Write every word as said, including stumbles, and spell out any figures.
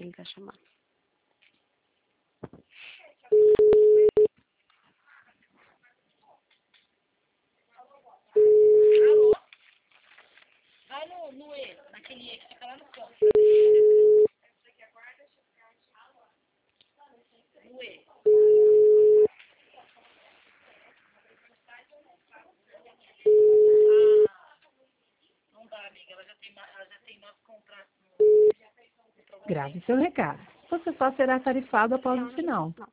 ele tá chamando. Alô? Vai no, no E, naquele E que fica lá no canto. No E. Não dá, amiga. Ela já tem, ma- ela já tem nove contratos no, no programa. Grave seu recado. Você só será tarifado após o sinal.